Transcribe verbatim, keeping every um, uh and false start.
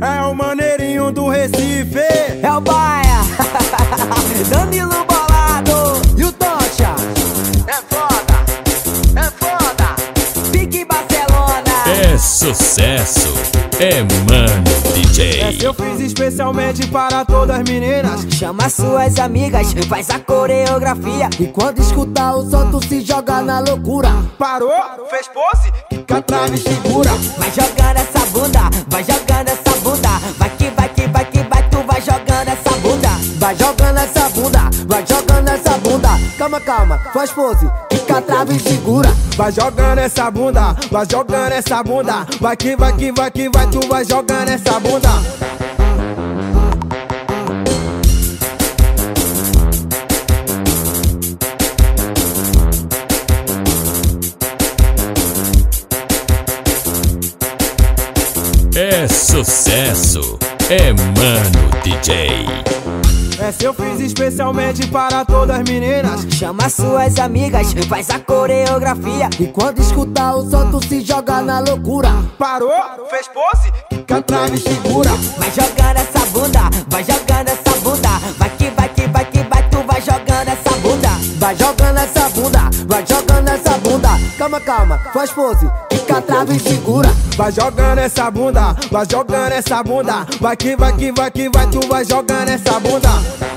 É o maneirinho do Recife. É o Baia, Danilo Bolado e o Tocha. É foda, é foda. Pique Barcelona. É sucesso, é Mano D J. Essa eu fiz especialmente para todas as meninas. Chama suas amigas, faz a coreografia. E quando escutar o som, tu se joga na loucura. Parou, fez pose, quica, trave e segura. Vai jogando essa bunda, vai jogando essa bunda. Vai que vai que vai que vai, tu vai jogando essa bunda. Vai jogando essa bunda, vai jogando essa bunda. Calma, calma, faz pose, quica, trave e segura. Vai jogando essa bunda, vai jogando essa bunda. Vai que vai que vai que vai, tu vai jogando essa bunda. É sucesso, é Mano D J. Essa eu fiz especialmente para todas as meninas. Chama suas amigas, faz a coreografia. E quando escutar o som, tu se joga na loucura. Parou, fez pose, quica, trave e segura. Vai jogando essa bunda, vai jogando essa bunda. Vai que vai que vai que vai, tu vai jogando essa bunda. Vai jogando essa bunda, vai jogando essa bunda. Calma, calma, faz pose, quica, trave e segura. Vai jogando essa bunda, vai jogando essa bunda. Vai que vai que vai que vai, tu vai jogando essa bunda.